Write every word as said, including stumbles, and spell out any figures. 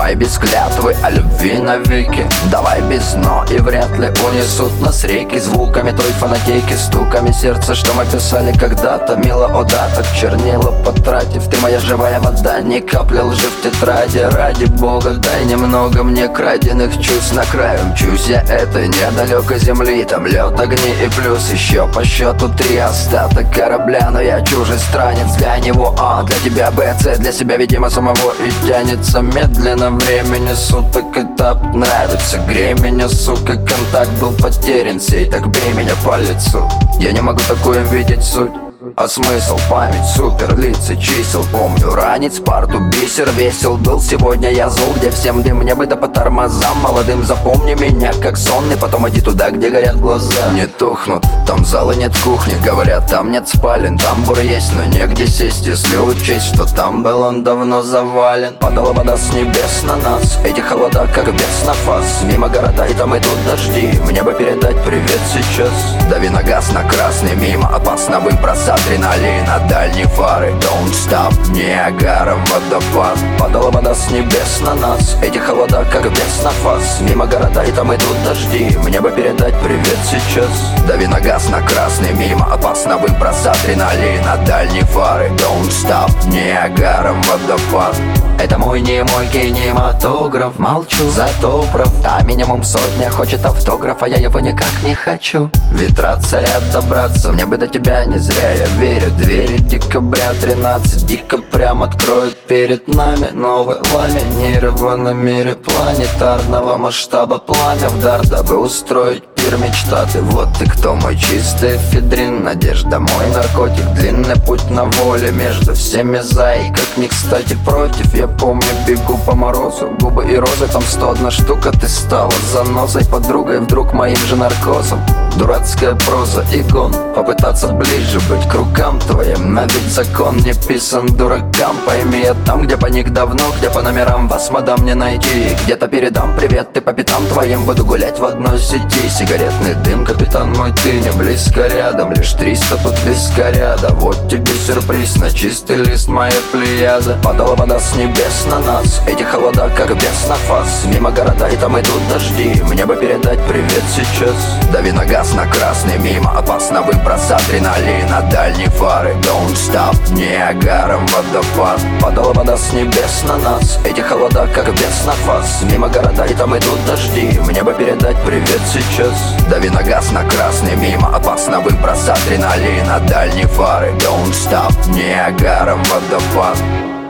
Давай без клятвы о любви навеки. Давай без но и вряд ли унесут нас реки звуками той фонотеки, стуками сердца, что мы писали когда-то. Мило, о да, так чернила потратив. Ты моя живая вода, ни капли лжи в тетради. Ради бога, дай немного мне краденных чувств. На краю мчусь я этой недалекой земли. Там лед, огни и плюс еще по счету три. Остаток корабля, но я чужестранец для него. А для тебя Б, С, для себя видимо самого. И тянется медленно времени суток. Этап нравится, грей меня, сука. Контакт был потерян, сей так бей меня по лицу. Я не могу такое видеть суть. А смысл, память, супер, лица, чисел. Помню, ранец, парту, бисер, весел был. Сегодня я зол, где всем дым, мне бы да по тормозам. Молодым запомни меня как сонный, потом иди туда, где горят глаза. Не тухнут, там зала нет кухни. Говорят, там нет спален, тамбур есть, но негде сесть. Если учесть, что там был он давно завален. Падала вода с небес на нас, эти холода как бес на фас. Мимо города и там идут дожди, мне бы передать привет сейчас. Дави на газ, на красный, мимо опасно выброс адреналина, дальние фары. Don't stop, Ниагара, водопад. Падала вода с небес на нас, эти холода как бес на фас. Мимо города и там идут дожди, мне бы передать привет сейчас. Дави на газ, на красный, мимо опасно выброс адреналина, дальние фары. Don't stop, Ниагара, водопад. Это мой не мой кинематограф. Молчу, зато прав. А минимум сотня хочет автограф, а я его никак не хочу. Ветра царят добраться, мне бы до тебя не зря. Я верю, двери декабря тринадцать декабрям откроют перед нами новый ламинированный в мире планетарного масштаба. Пламя в дар, дабы устроить пир мечта. Ты вот ты кто, мой чистый эфедрин. Надежда, мой наркотик, длинный путь на воле. Между всеми за и как не кстати против. Я помню, бегу по морозу, губы и розы, там сто одна штука. Ты стала занозой, подругой, вдруг моим же наркозом. Дурацкая проза и гон, попытаться ближе быть к рукам твоим. Но ведь закон не писан дуракам. Пойми, я там, где по них давно, где по номерам вас, мадам, не найти. Где-то передам привет, ты по пятам твоим. Буду гулять в одной сети. Сигаретный дым, капитан мой, ты не близко рядом. Лишь триста тут близко ряда. Вот тебе сюрприз на чистый лист, моя плеяда. Падала вода с небес на нас, эти холода как бес на фас. Мимо города и там идут дожди, мне бы передать привет сейчас. Дави на газ, на красный, мимо опасно выброс адреналина, дальние фары. Don't stop, Ниагара, водопад. Падала вода с небес на нас, эти холода как бес на фас. Мимо города и там идут дожди, мне бы передать привет сейчас. Дави на газ, на красный, мимо опасно выброс адреналина, дальние фары. Don't stop, Ниагара, водопад.